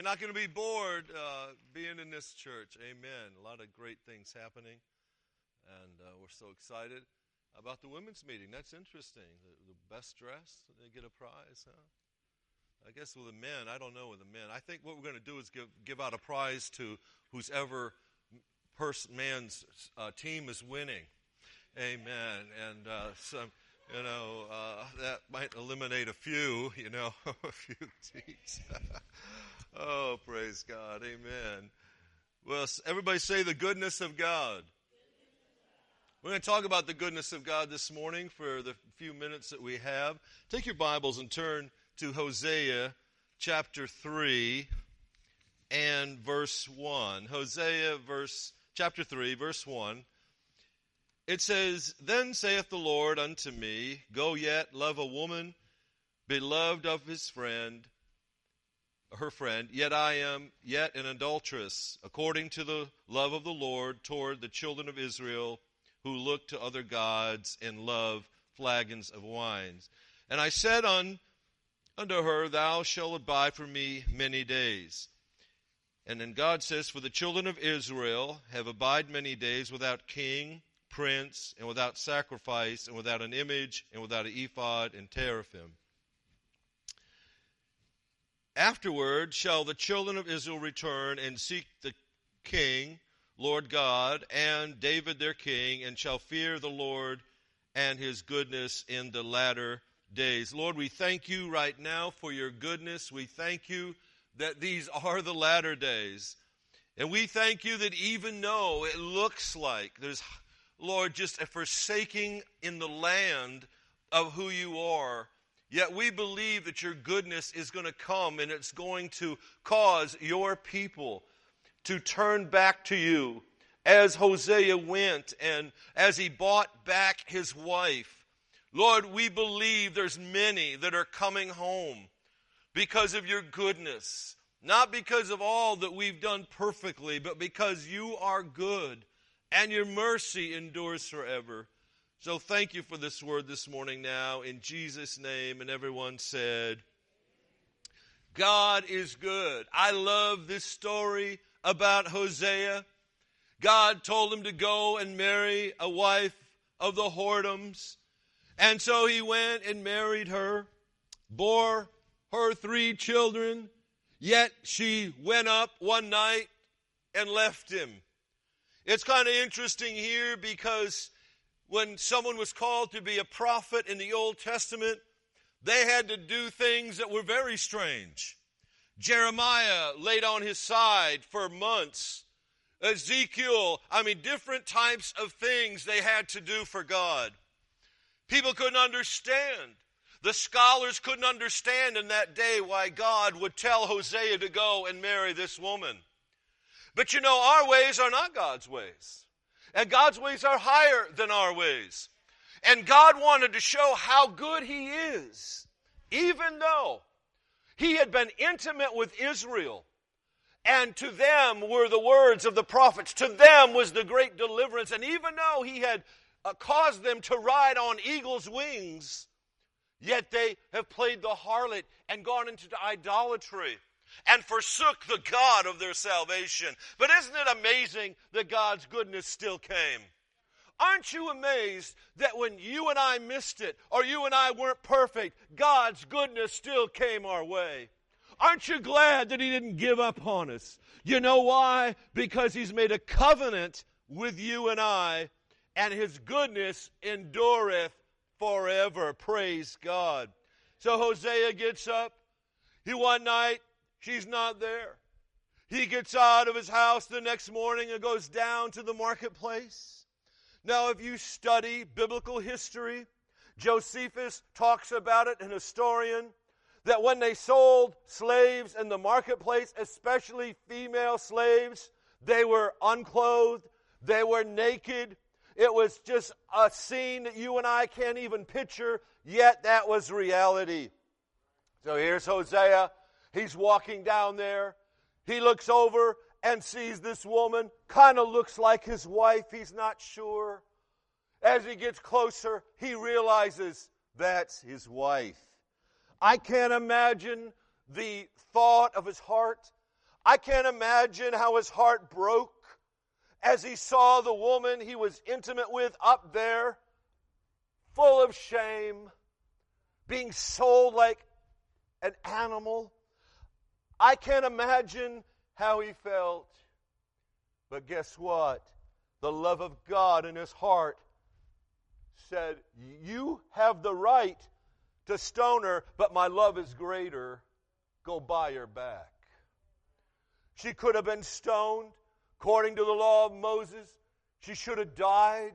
You're not going to be bored being in this church. Amen. A lot of great things happening, and we're so excited about the women's meeting. That's interesting. The best dressed, they get a prize, huh? I guess with the men, I don't know with the men. I think what we're going to do is give out a prize to whoever man's team is winning. Amen. And that might eliminate a few, a few teams. Oh, praise God. Amen. Well, everybody say the goodness of God. We're going to talk about the goodness of God this morning for the few minutes that we have. Take your Bibles and turn to Hosea chapter 3 and verse 1. Hosea chapter 3, verse 1. It says, "Then saith the Lord unto me, Go yet, love a woman, beloved of her friend, yet I am yet an adulteress, according to the love of the Lord toward the children of Israel, who look to other gods and love flagons of wines. And I said unto her, Thou shalt abide for me many days. And then God says, For the children of Israel have abided many days without king, prince, and without sacrifice, and without an image, and without an ephod and teraphim. Afterward shall the children of Israel return and seek the king, Lord God, and David their king, and shall fear the Lord and his goodness in the latter days." Lord, we thank you right now for your goodness. We thank you that these are the latter days. And we thank you that even though it looks like there's, Lord, just a forsaking in the land of who you are, yet we believe that your goodness is going to come and it's going to cause your people to turn back to you, as Hosea went and as he bought back his wife. Lord, we believe there's many that are coming home because of your goodness, not because of all that we've done perfectly, but because you are good and your mercy endures forever. So thank you for this word this morning now, in Jesus' name. And everyone said, God is good. I love this story about Hosea. God told him to go and marry a wife of the whoredoms. And so he went and married her, bore her 3 children, yet she went up one night and left him. It's kind of interesting here because when someone was called to be a prophet in the Old Testament, they had to do things that were very strange. Jeremiah laid on his side for months. Ezekiel, different types of things they had to do for God. People couldn't understand. The scholars couldn't understand in that day why God would tell Hosea to go and marry this woman. But our ways are not God's ways. And God's ways are higher than our ways. And God wanted to show how good he is, even though he had been intimate with Israel. And to them were the words of the prophets. To them was the great deliverance. And even though he had caused them to ride on eagle's wings, yet they have played the harlot and gone into idolatry and forsook the God of their salvation. But isn't it amazing that God's goodness still came? Aren't you amazed that when you and I missed it, or you and I weren't perfect, God's goodness still came our way? Aren't you glad that he didn't give up on us? You know why? Because he's made a covenant with you and I, and his goodness endureth forever. Praise God. So Hosea gets up. One night, she's not there. He gets out of his house the next morning and goes down to the marketplace. Now, if you study biblical history, Josephus talks about it, an historian, that when they sold slaves in the marketplace, especially female slaves, they were unclothed, they were naked. It was just a scene that you and I can't even picture, yet that was reality. So here's Hosea. He's walking down there. He looks over and sees this woman, kind of looks like his wife, he's not sure. As he gets closer, he realizes that's his wife. I can't imagine the thought of his heart. I can't imagine how his heart broke as he saw the woman he was intimate with up there, full of shame, being sold like an animal. I can't imagine how he felt. But guess what? The love of God in his heart said, you have the right to stone her, but my love is greater. Go buy her back. She could have been stoned. According to the law of Moses, she should have died.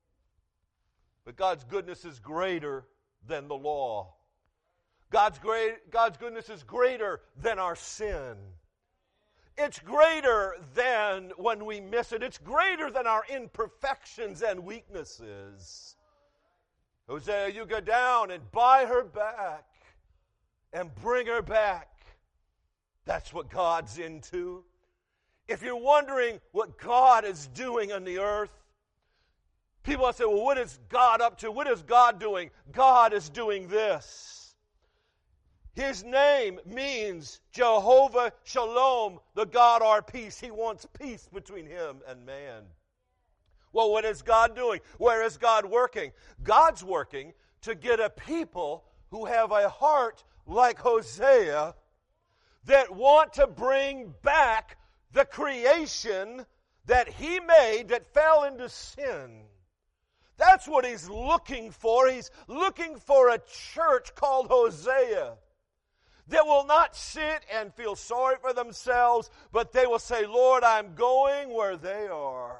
But God's goodness is greater than the law. God's goodness is greater than our sin. It's greater than when we miss it. It's greater than our imperfections and weaknesses. Hosea, you go down and buy her back and bring her back. That's what God's into. If you're wondering what God is doing on the earth, people will say, well, what is God up to? What is God doing? God is doing this. His name means Jehovah Shalom, the God our peace. He wants peace between him and man. Well, what is God doing? Where is God working? God's working to get a people who have a heart like Hosea that want to bring back the creation that he made that fell into sin. That's what he's looking for. He's looking for a church called Hosea that will not sit and feel sorry for themselves, but they will say, Lord, I'm going where they are.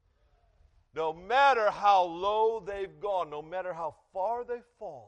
No matter how low they've gone, no matter how far they've fallen,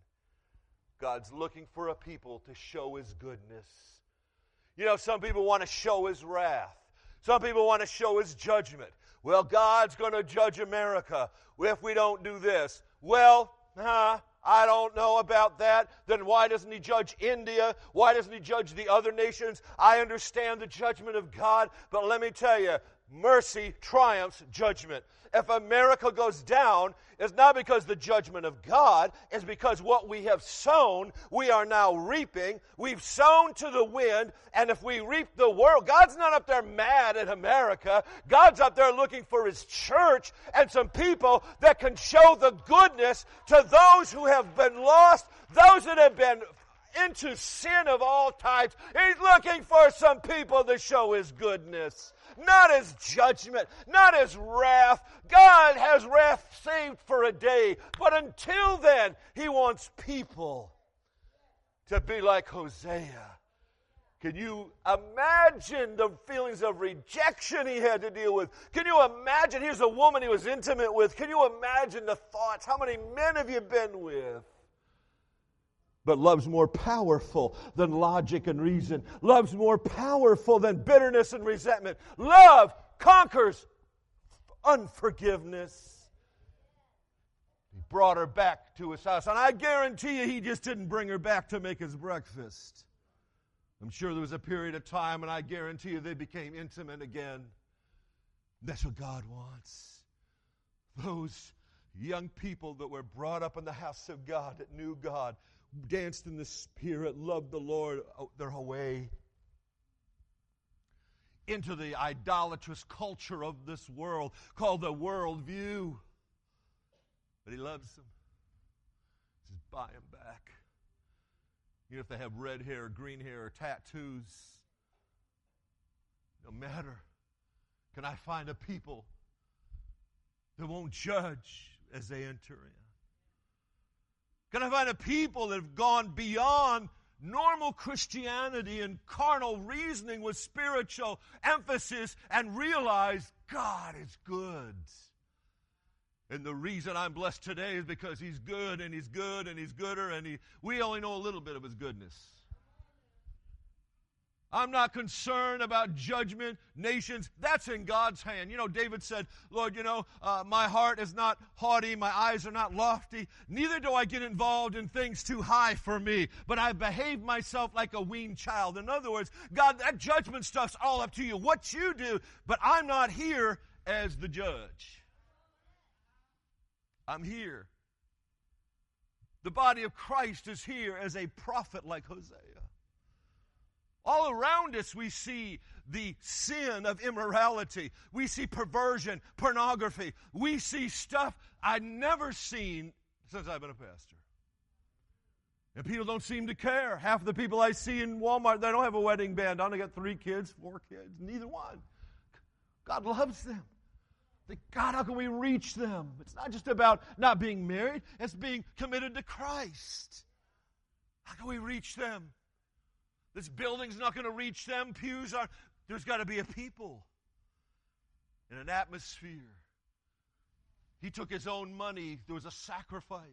God's looking for a people to show his goodness. You know, some people want to show his wrath. Some people want to show his judgment. Well, God's going to judge America if we don't do this. Well, I don't know about that. Then why doesn't he judge India? Why doesn't he judge the other nations? I understand the judgment of God, but let me tell you, mercy triumphs judgment. If America goes down, it's not because the judgment of God, it's because what we have sown, we are now reaping. We've sown to the wind, and if we reap the world, God's not up there mad at America. God's up there looking for his church and some people that can show the goodness to those who have been lost, those that have been into sin of all types. He's looking for some people to show his goodness. Not his judgment, not his wrath. God has wrath saved for a day, but until then, he wants people to be like Hosea. Can you imagine the feelings of rejection he had to deal with? Can you imagine? Here's a woman he was intimate with. Can you imagine the thoughts? How many men have you been with? But love's more powerful than logic and reason. Love's more powerful than bitterness and resentment. Love conquers unforgiveness. He brought her back to his house. And I guarantee you he just didn't bring her back to make his breakfast. I'm sure there was a period of time, and I guarantee you they became intimate again. That's what God wants. Those young people that were brought up in the house of God, that knew God, danced in the Spirit, loved the Lord, their way into the idolatrous culture of this world called the worldview. But he loves them. He says, buy them back. Even if they have red hair, green hair, or tattoos, no matter. Can I find a people that won't judge as they enter in? Can I find a people that have gone beyond normal Christianity and carnal reasoning with spiritual emphasis and realize God is good? And the reason I'm blessed today is because he's good and he's good and he's gooder, and we only know a little bit of his goodness. I'm not concerned about judgment, nations. That's in God's hand. You know, David said, Lord, my heart is not haughty, my eyes are not lofty. Neither do I get involved in things too high for me, but I behave myself like a weaned child. In other words, God, that judgment stuff's all up to you, what you do, but I'm not here as the judge. I'm here. The body of Christ is here as a prophet like Hosea. All around us we see the sin of immorality. We see perversion, pornography. We see stuff I've never seen since I've been a pastor. And people don't seem to care. Half of the people I see in Walmart, they don't have a wedding band on. They got 3 kids, 4 kids, neither one. God loves them. God, how can we reach them? It's not just about not being married. It's being committed to Christ. How can we reach them? This building's not going to reach them. Pews aren't. There's got to be a people and an atmosphere. He took his own money. There was a sacrifice.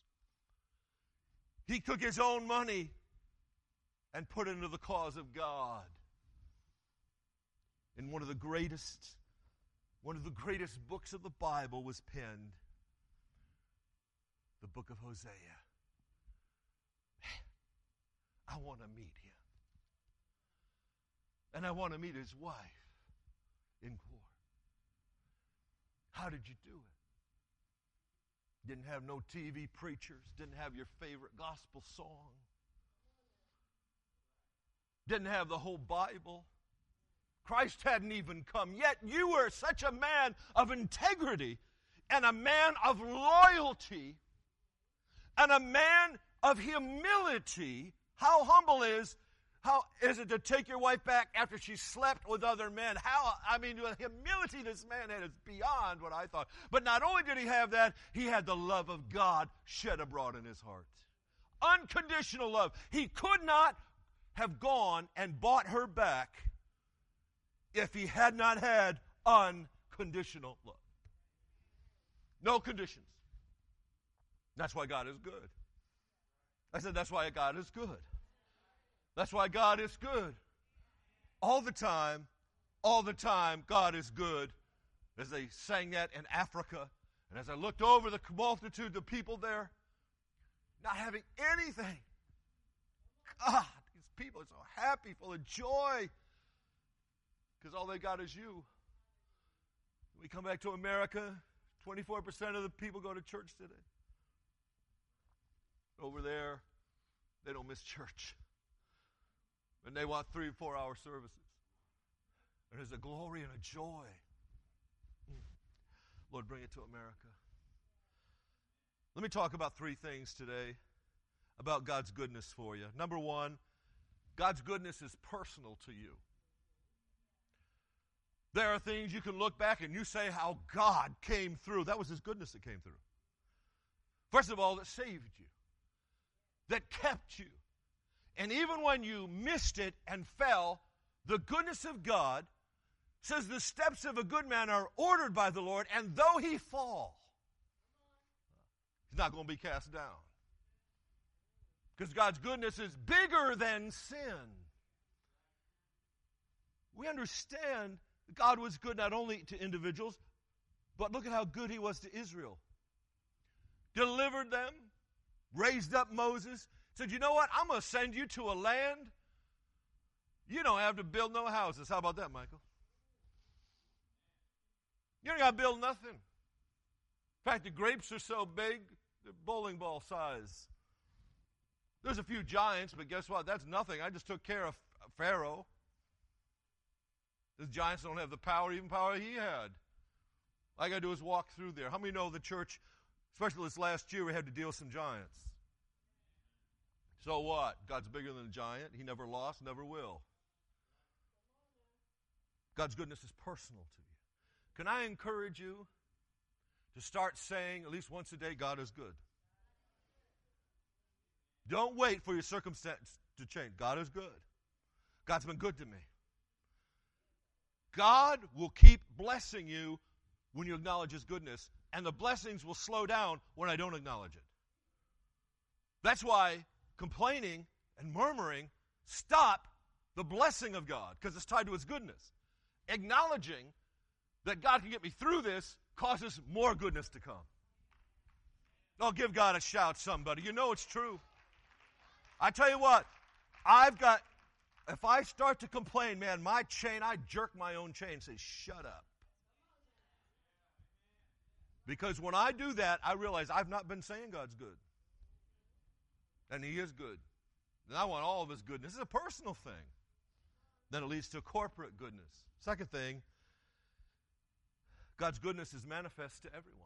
He took his own money and put it into the cause of God. And one of the greatest books of the Bible was penned, the book of Hosea. I want to meet him. And I want to meet his wife in court. How did you do it? Didn't have no TV preachers. Didn't have your favorite gospel song. Didn't have the whole Bible. Christ hadn't even come yet. You were such a man of integrity and a man of loyalty and a man of humility. How humble how is it to take your wife back after she slept with other men? The humility this man had is beyond what I thought. But not only did he have that, he had the love of God shed abroad in his heart. Unconditional love. He could not have gone and bought her back if he had not had unconditional love. No conditions. That's why God is good. I said that's why God is good. That's why God is good. All the time, God is good. As they sang that in Africa, and as I looked over the multitude of people there, not having anything. God, these people are so happy, full of joy, because all they got is you. We come back to America, 24% of the people go to church today. Over there, they don't miss church. And they want 3 or 4 hour services. And there's a glory and a joy. Lord, bring it to America. Let me talk about 3 things today about God's goodness for you. Number 1, God's goodness is personal to you. There are things you can look back and you say how God came through. That was his goodness that came through. First of all, that saved you. That kept you. And even when you missed it and fell, the goodness of God says the steps of a good man are ordered by the Lord, and though he fall, he's not going to be cast down. Because God's goodness is bigger than sin. We understand that God was good not only to individuals, but look at how good he was to Israel. Delivered them, raised up Moses, said, you know what? I'm going to send you to a land you don't have to build no houses. How about that, Michael? You don't got to build nothing. In fact, the grapes are so big, they're bowling ball size. There's a few giants, but guess what? That's nothing. I just took care of Pharaoh. Those giants don't have the power, even power he had. All I got to do is walk through there. How many know the church, especially this last year, we had to deal with some giants? So what? God's bigger than a giant. He never lost, never will. God's goodness is personal to you. Can I encourage you to start saying at least once a day, God is good? Don't wait for your circumstance to change. God is good. God's been good to me. God will keep blessing you when you acknowledge his goodness, and the blessings will slow down when I don't acknowledge it. That's why complaining and murmuring stop the blessing of God, because it's tied to his goodness. Acknowledging that God can get me through this causes more goodness to come. Oh, give God a shout, somebody. You know it's true. I tell you what, if I start to complain, man, my chain, I jerk my own chain and say, shut up. Because when I do that, I realize I've not been saying God's good. And he is good. And I want all of his goodness. This is a personal thing. Then it leads to corporate goodness. Second thing, God's goodness is manifest to everyone.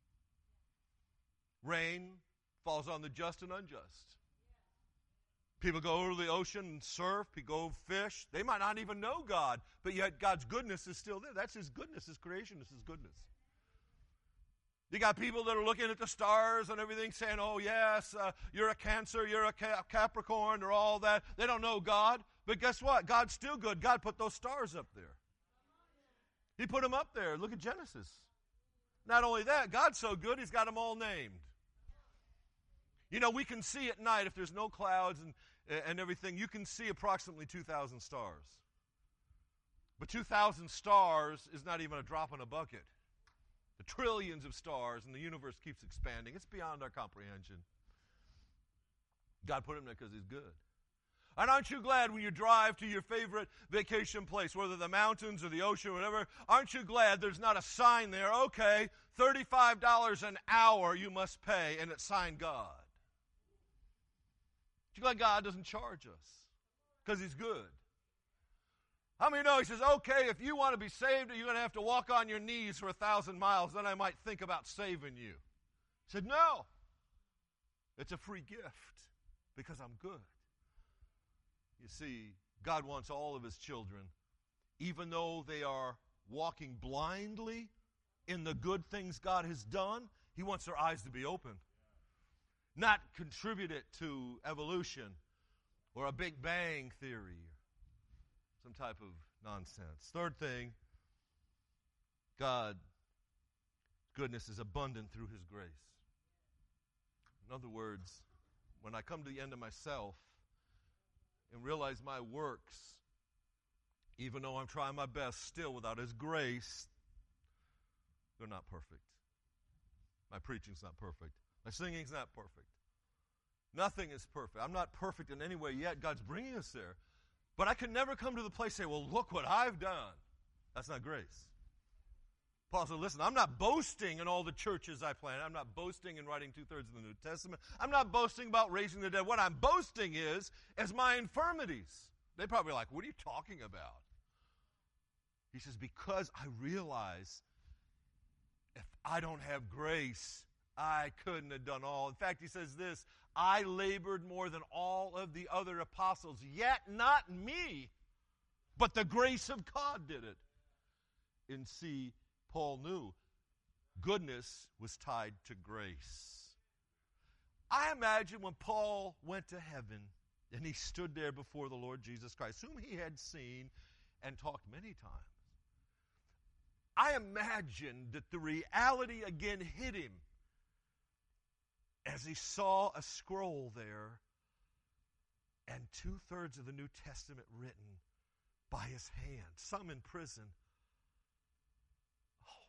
Rain falls on the just and unjust. People go over the ocean and surf, people go fish. They might not even know God, but yet God's goodness is still there. That's His goodness, His creation is His goodness. You got people that are looking at the stars and everything saying, oh yes, you're a Cancer, you're a Capricorn, or all that. They don't know God, but guess what? God's still good. God put those stars up there. He put them up there. Look at Genesis. Not only that, God's so good, He's got them all named. You know, we can see at night, if there's no clouds and everything, you can see approximately 2,000 stars. But 2,000 stars is not even a drop in a bucket. The trillions of stars, and the universe keeps expanding. It's beyond our comprehension. God put them there because He's good. And aren't you glad when you drive to your favorite vacation place, whether the mountains or the ocean or whatever, aren't you glad there's not a sign there, okay, $35 an hour you must pay, and it's signed God? Aren't you glad God doesn't charge us? Because He's good. How many know He says, okay, if you want to be saved, you're going to have to walk on your knees for 1,000 miles, then I might think about saving you. He said, no. It's a free gift because I'm good. You see, God wants all of His children, even though they are walking blindly in the good things God has done, He wants their eyes to be open. Not contribute it to evolution or a Big Bang theory or some type of nonsense. Third thing, God's goodness is abundant through His grace. In other words, when I come to the end of myself and realize my works, even though I'm trying my best, still without His grace, they're not perfect. My preaching's not perfect. My singing's not perfect. Nothing is perfect. I'm not perfect in any way yet. God's bringing us there. But I can never come to the place and say, well, look what I've done. That's not grace. Paul said, listen, I'm not boasting in all the churches I planted. I'm not boasting in writing 2/3 of the New Testament. I'm not boasting about raising the dead. What I'm boasting is my infirmities. They probably like, what are you talking about? He says, because I realize if I don't have grace, I couldn't have done all. In fact, he says this, I labored more than all of the other apostles, yet not me, but the grace of God did it. And see, Paul knew goodness was tied to grace. I imagine when Paul went to heaven and he stood there before the Lord Jesus Christ, whom he had seen and talked many times, I imagine that the reality again hit him as he saw a scroll there and 2/3 of the New Testament written by his hand, some in prison. Oh,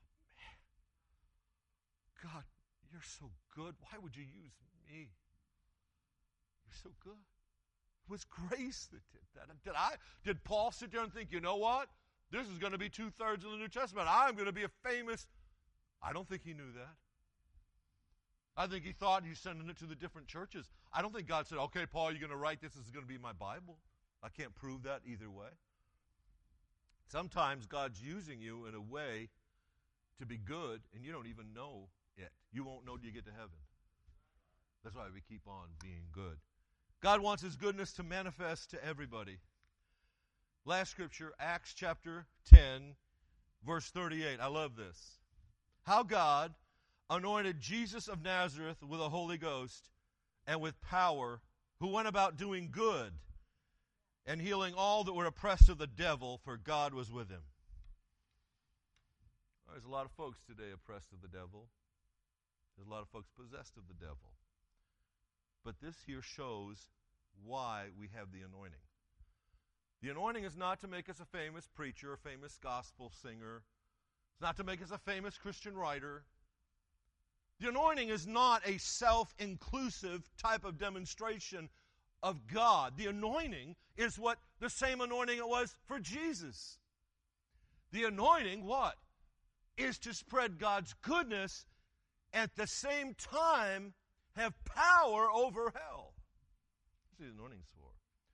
man. God, you're so good. Why would you use me? You're so good. It was grace that did that. Did Paul sit there and think, you know what? This is going to be 2/3 of the New Testament. I'm going to be a famous. I don't think he knew that. I think he thought he's sending it to the different churches. I don't think God said, okay, Paul, you're going to write this is going to be my Bible. I can't prove that either way. Sometimes God's using you in a way to be good, and you don't even know it. You won't know till you get to heaven. That's why we keep on being good. God wants His goodness to manifest to everybody. Last scripture, Acts chapter 10, verse 38. I love this. How God anointed Jesus of Nazareth with the Holy Ghost and with power, who went about doing good and healing all that were oppressed of the devil, for God was with Him. There's a lot of folks today oppressed of the devil. There's a lot of folks possessed of the devil. But this here shows why we have the anointing. The anointing is not to make us a famous preacher, a famous gospel singer. It's not to make us a famous Christian writer. The anointing is not a self-inclusive type of demonstration of God. The anointing is what the same anointing it was for Jesus. The anointing, what? Is to spread God's goodness, at the same time have power over hell. That's what the anointing's for.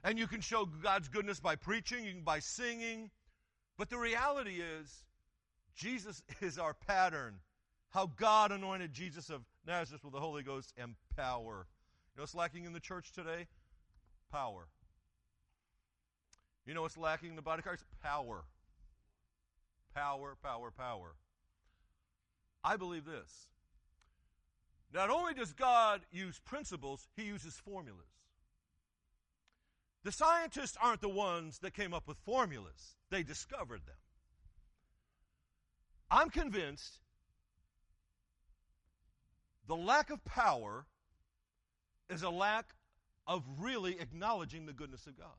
And you can show God's goodness by preaching, you can by singing. But the reality is, Jesus is our pattern. How God anointed Jesus of Nazareth with the Holy Ghost and power. You know what's lacking in the church today? Power. You know what's lacking in the body of Christ? Power. Power, power, power. I believe this. Not only does God use principles, He uses formulas. The scientists aren't the ones that came up with formulas. They discovered them. I'm convinced the lack of power is a lack of really acknowledging the goodness of God.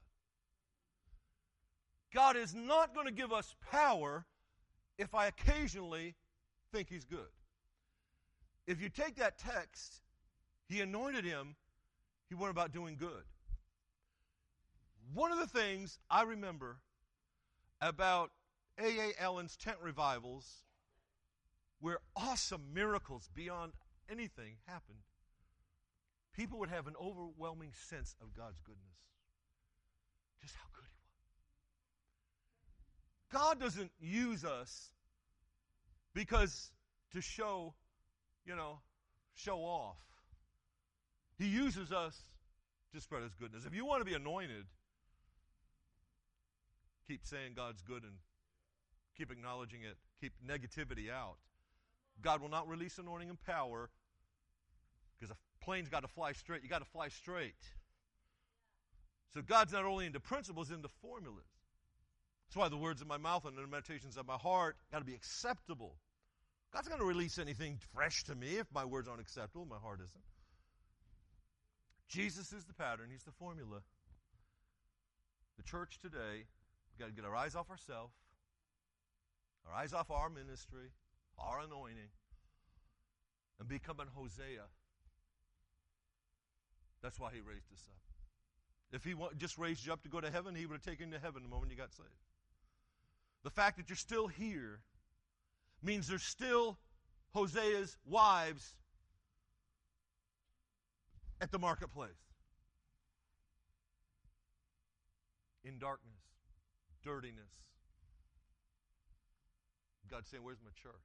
God is not going to give us power if I occasionally think He's good. If you take that text, He anointed him, he went about doing good. One of the things I remember about A.A. Allen's tent revivals, where awesome miracles beyond anything happened, people would have an overwhelming sense of God's goodness. Just how good He was. God doesn't use us because to show off. He uses us to spread His goodness. If you want to be anointed, keep saying God's good and keep acknowledging it. Keep negativity out. God will not release anointing and power because a plane's got to fly straight. You got to fly straight. So God's not only into principles, into formulas. That's why the words of my mouth and the meditations of my heart got to be acceptable. God's not going to release anything fresh to me if my words aren't acceptable, my heart isn't. Jesus is the pattern. He's the formula. The church today, we've got to get our eyes off ourselves, our eyes off our ministry, our anointing, and become an Hosea. That's why He raised us up. If He just raised you up to go to heaven, He would have taken you to heaven the moment you got saved. The fact that you're still here means there's still Hosea's wives at the marketplace. In darkness, dirtiness. God's saying, where's my church?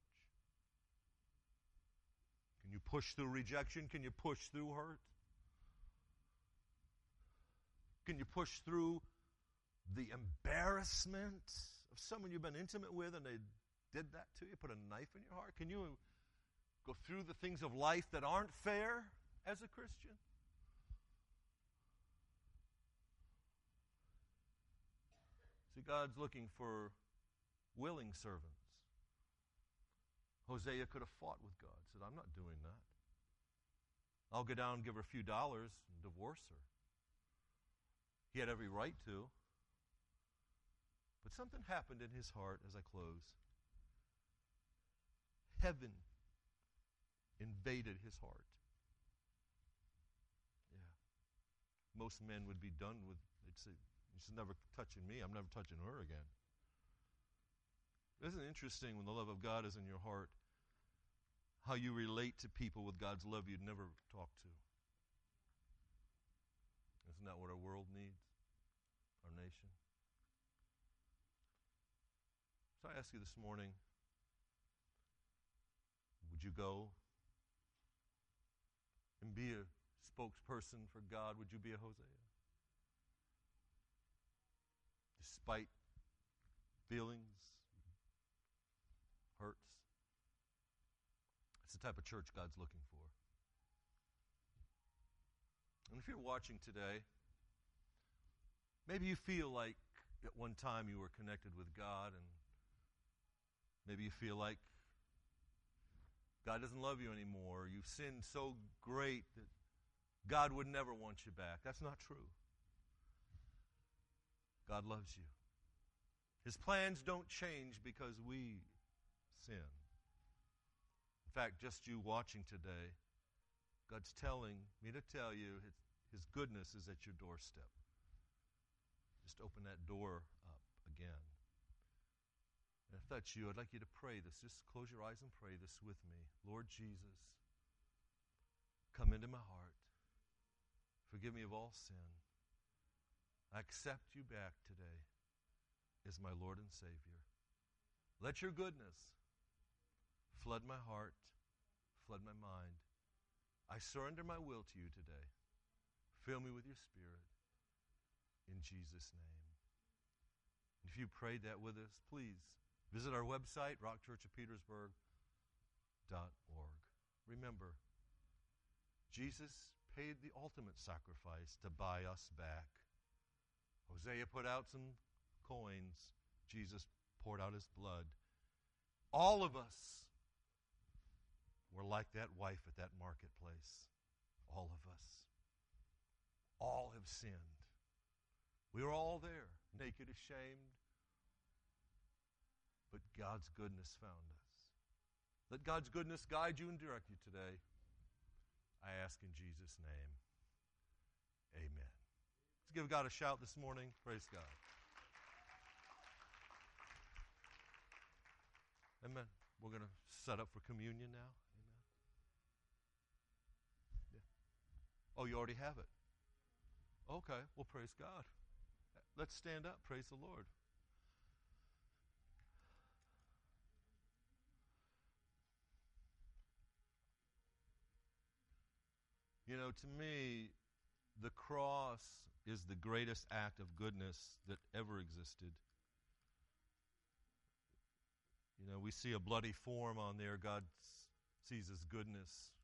Can you push through rejection? Can you push through hurt? Can you push through the embarrassment of someone you've been intimate with and they did that to you, put a knife in your heart? Can you go through the things of life that aren't fair as a Christian? See, God's looking for willing servants. Hosea could have fought with God, said, I'm not doing that. I'll go down and give her a few dollars and divorce her. He had every right to. But something happened in his heart as I close. Heaven invaded his heart. Yeah. Most men would be done with, they'd say, she's never touching me, I'm never touching her again. Isn't it interesting when the love of God is in your heart, how you relate to people with God's love you'd never talk to? Isn't that what our world needs? Our nation? So I ask you this morning, would you go and be a spokesperson for God? Would you be a Hosea? Despite feelings, hurts. It's the type of church God's looking for. And if you're watching today, maybe you feel like at one time you were connected with God, and maybe you feel like God doesn't love you anymore. You've sinned so great that God would never want you back. That's not true. God loves you. His plans don't change because we sin. In fact, just you watching today, God's telling me to tell you His goodness is at your doorstep. Just open that door up again. And if that's you, I'd like you to pray this. Just close your eyes and pray this with me. Lord Jesus, come into my heart. Forgive me of all sin. I accept you back today as my Lord and Savior. Let your goodness flood my heart, flood my mind. I surrender my will to you today. Fill me with your Spirit in Jesus' name. If you prayed that with us, please visit our website, rockchurchofpetersburg.org. Remember, Jesus paid the ultimate sacrifice to buy us back. Hosea put out some coins. Jesus poured out his blood. All of us were like that wife at that marketplace. All of us. All have sinned. We were all there, naked, ashamed. But God's goodness found us. Let God's goodness guide you and direct you today. I ask in Jesus' name. Amen. Let's give God a shout this morning. Praise God. Amen. We're going to set up for communion now. Amen. Yeah. Oh, you already have it? Okay. Well, praise God. Let's stand up. Praise the Lord. You know, to me, the cross is the greatest act of goodness that ever existed. You know, we see a bloody form on there. God sees his goodness.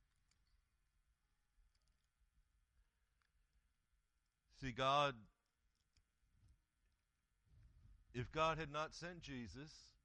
See, God, if God had not sent Jesus,